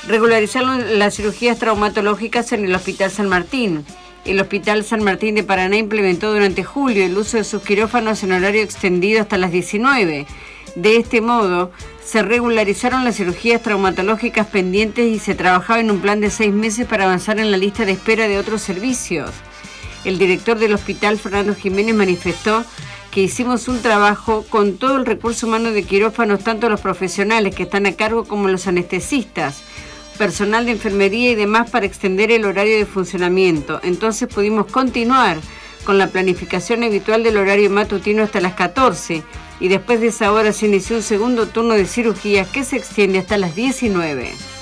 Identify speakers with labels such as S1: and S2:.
S1: Regularizaron las cirugías traumatológicas en el Hospital San Martín. El Hospital San Martín de Paraná implementó durante julio el uso de sus quirófanos en horario extendido hasta las 19. De este modo, se regularizaron las cirugías traumatológicas pendientes y se trabajaba en un plan de 6 meses para avanzar en la lista de espera de otros servicios. El director del hospital, Fernando Jiménez, manifestó que hicimos un trabajo con todo el recurso humano de quirófanos, tanto los profesionales que están a cargo como los anestesistas, personal de enfermería y demás, para extender el horario de funcionamiento. Entonces pudimos continuar con la planificación habitual del horario matutino hasta las 14 y después de esa hora se inició un segundo turno de cirugías que se extiende hasta las 19.